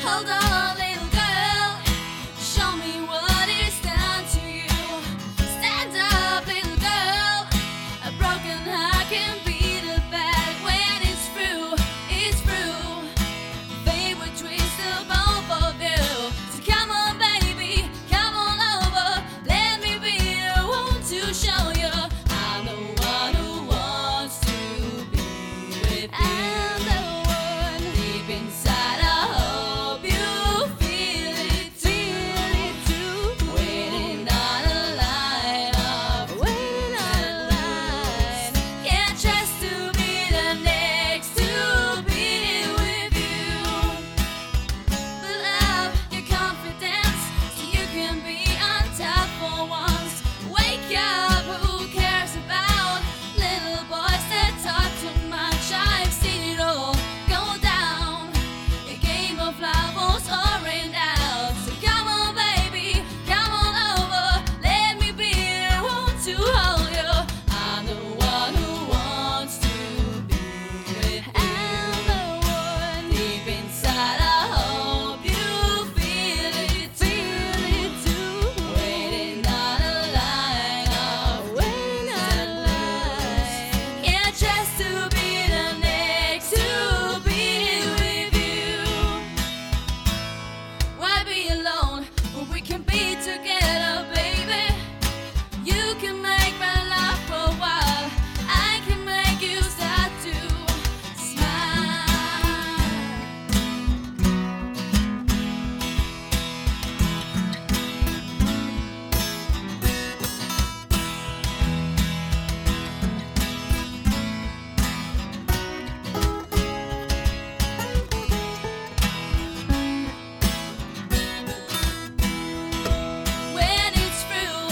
Hold on, little girl, show me what it's done to you. Stand up, little girl, a broken heart can beat a bad when it's through, it's through. They would twist the both of you. So come on, baby, come on over. Let me be the one to show you I'm the one who wants to be with you. I'm the one deep inside. I hope you feel it too. Waiting on a line of waiting on a line. Yeah, just to be the next to be with you. Build up your confidence so you can be on top for once. Wake up, who cares about little boys that talk too much? I've seen it all go down. A game of love was pouring out. So come on, baby, come on over. Let me be the one to hold you. I'm the one who wants to be with you. I'm the one deep inside. I hope you feel it too. Waiting on a line of waiting on a line. Yeah, just to be the next to be with you. Why be alone when we can be together, baby? You can make my life for a while. I can make you start to smile. When it's through,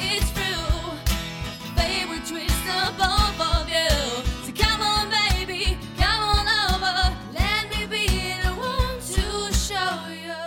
they will twist the both of you. So come on, baby, come on over. Let me be the one to show you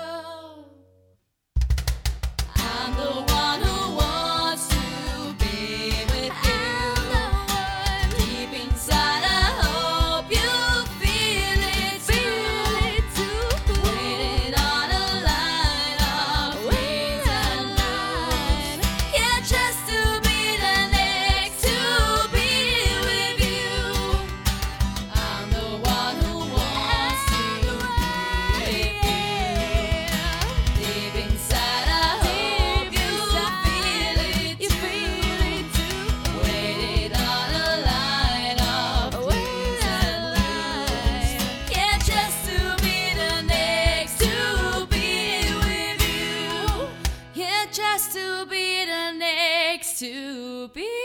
I'm the one who wants to be with you. I'm the one deep inside. I hope you feel it too. Waiting on a line of waiting on a line. Yeah, just to be the next to be with you. I'm the one who wants to be with you. Deep inside, I hope you feel it too. Waiting on a line of waiting on a line. Yeah, just to be the next to be with you. Yeah, just to be the next to be